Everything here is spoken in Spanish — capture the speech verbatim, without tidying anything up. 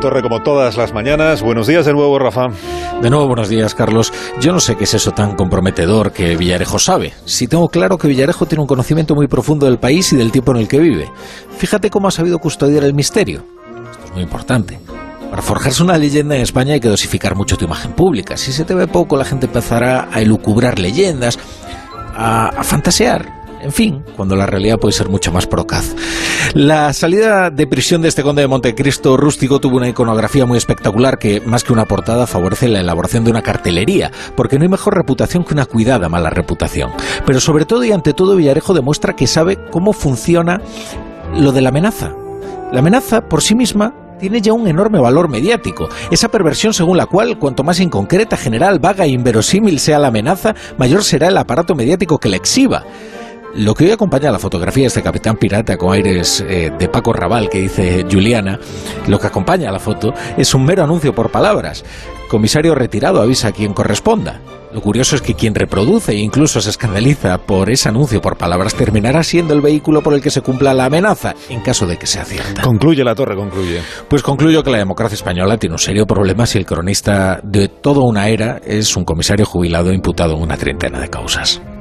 Torre como todas las mañanas. Buenos días de nuevo, Rafa. De nuevo, buenos días, Carlos. Yo no sé qué es eso tan comprometedor que Villarejo sabe. Sí tengo claro que Villarejo tiene un conocimiento muy profundo del país y del tiempo en el que vive. Fíjate cómo ha sabido custodiar el misterio. Esto es muy importante. Para forjarse una leyenda en España hay que dosificar mucho tu imagen pública. Si se te ve poco, la gente empezará a elucubrar leyendas, a, a fantasear. En fin, cuando la realidad puede ser mucho más procaz. La salida de prisión de este conde de Montecristo rústico tuvo una iconografía muy espectacular que, más que una portada, favorece la elaboración de una cartelería, porque no hay mejor reputación que una cuidada mala reputación. Pero sobre todo y ante todo, Villarejo demuestra que sabe cómo funciona lo de la amenaza. La amenaza, por sí misma, tiene ya un enorme valor mediático. Esa perversión según la cual, cuanto más inconcreta, general, vaga e inverosímil sea la amenaza, mayor será el aparato mediático que la exhiba. Lo que hoy acompaña a la fotografía de este capitán pirata con aires eh, de Paco Raval, que dice Juliana, lo que acompaña a la foto es un mero anuncio por palabras. Comisario retirado avisa a quien corresponda. Lo curioso es que quien reproduce e incluso se escandaliza por ese anuncio por palabras terminará siendo el vehículo por el que se cumpla la amenaza, en caso de que sea cierta. Concluye la Torre, concluye. Pues concluyo que la democracia española tiene un serio problema si el cronista de toda una era es un comisario jubilado imputado en una treintena de causas.